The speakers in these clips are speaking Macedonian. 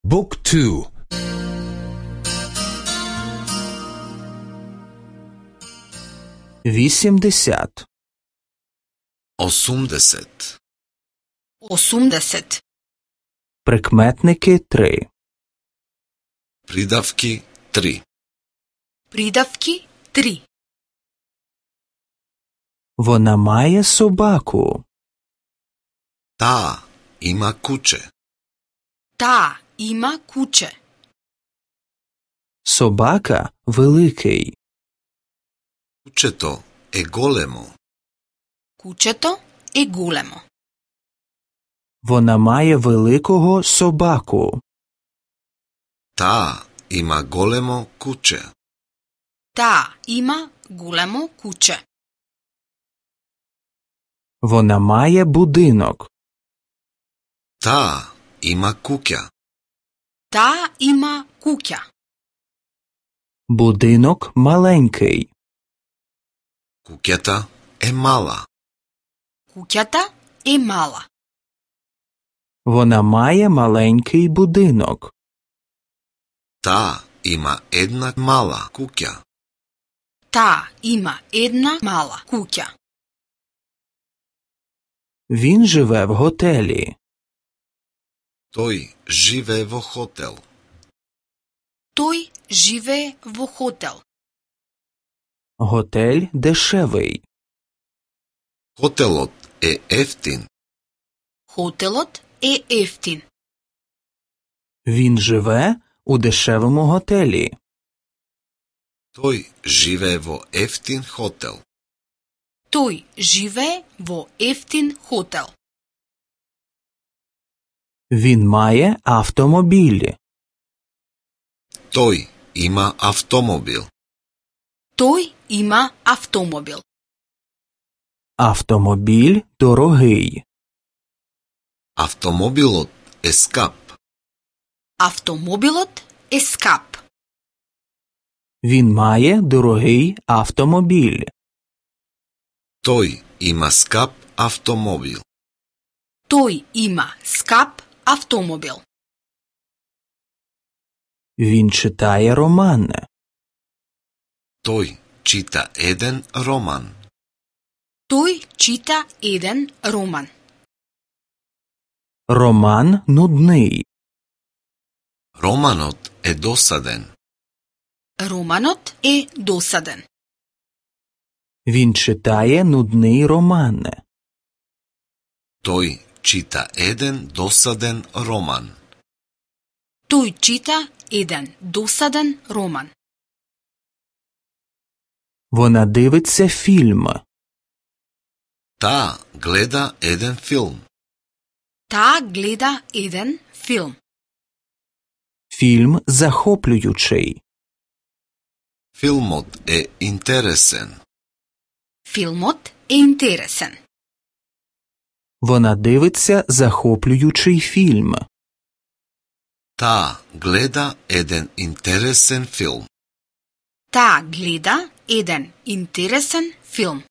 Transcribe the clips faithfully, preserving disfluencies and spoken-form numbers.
Book two. Вісімдесят. Осумдесет. Осумдесет. Прикметники три. Придавки три. Придавки три. Вона має собаку. Та има куче. Та има куче. Собака великий. Кучето е големо. Кучето е големо. Вона має великого собаку. Та има големо куче. Та има големо куче. Вона має будинок. Та има куќа. Та има куќа. Будинок маленький. Куќата е мала. Куќата е мала. Вона має маленький будинок. Та има една мала куќа. Та има една мала куќа. Він живе в готелі. Тој живее во хотел. Тој живее во хотел. Готель дешевий. Хотелот е ефтин. Хотелот е ефтин. Він живе у дешевому готелі. Тој живее во ефтин хотел. Тој живее во ефтин хотел. Він має автомобіль. Тој има автомобил. Тој има автомобил. Автомобіль дорогий. Автомобилот е скап. Автомобилот е скап. Він має дорогий автомобіль. Тој има скап автомобил. Тој има скап автомобил. Він читає романи. Тој чита еден роман. Тој чита еден роман. Роман нудний. Романот е досаден. Романот е досаден. Він читає нудний роман. Тој чита еден досаден роман. Тој чита еден досаден роман. Вона дивиться фільм. Таа гледа еден филм. Таа гледа еден филм. Фільм захоплюючий. Филмот е интересен. Филмот е интересен. Вона дивиться захоплюючий фільм. Таа гледа еден интересен филм. Таа гледа еден интересен филм.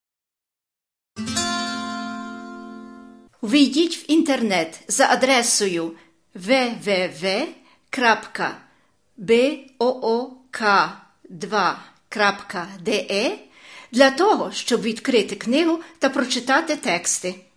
Війдіть в інтернет за адресою дабл ю дабл ю дабл ю крапка боок два крапка де для того, щоб відкрити книгу та прочитати тексти.